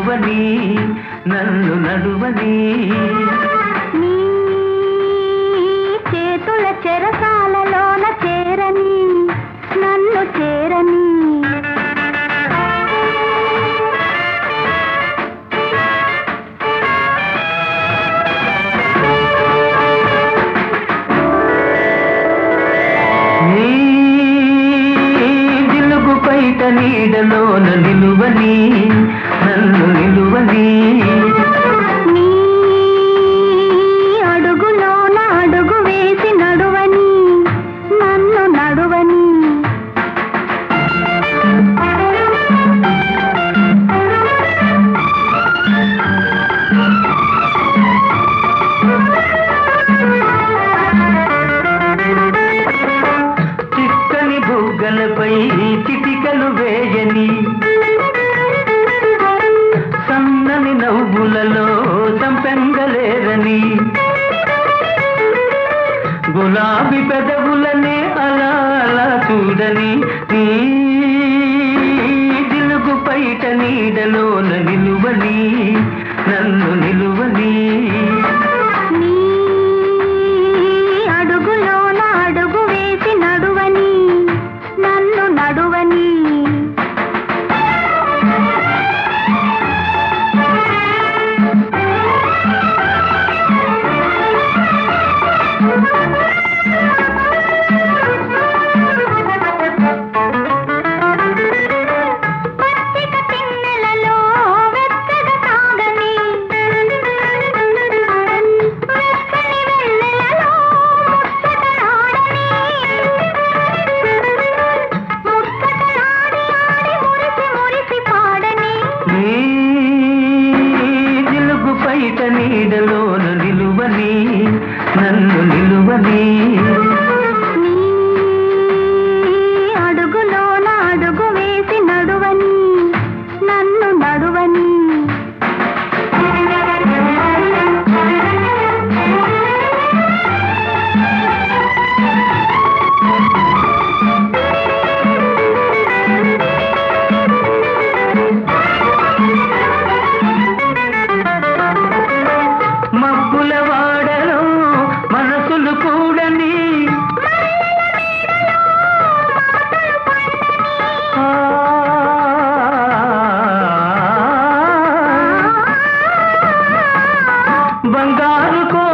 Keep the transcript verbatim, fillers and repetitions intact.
నిలువని నన్ను నడువని నీ చేతుల చెరసాలలోన చేరని నన్ను చేరని బయట నీడలోన నిలువని నన్ను నిలువని నీ అడుగులోన అడుగు వేసి నడువని నన్ను నడువని చిక్కని బుగ్గలపై చిటికలు వేయని సన్నని నవ్వులలో సంపెంగలేరని గులాబీ పెదవులనే అలా అలా చూడని నీ జిలుగు పైట నీడలోన నిలువని నన్ను నిలువని నీ అడుగులోన అడుగు వేసి నడువని నన్ను నడువని పచ్చిక తిన్నెలలో వెచ్చగా సాగని వెచ్చని వెన్నెలలో ముచ్చటలాడని ముచ్చటలాడి ఆడి మురిసి మురిసి పాడని నీ జిలుగు పైట నీడలోన నిలువని నన్ను నిలువని నీ అడుగులోన అడుగు వేసి నడువని నన్ను నడువని మబ్బుల వాడలో మనసులు కూడని ఆ, బంగారు కో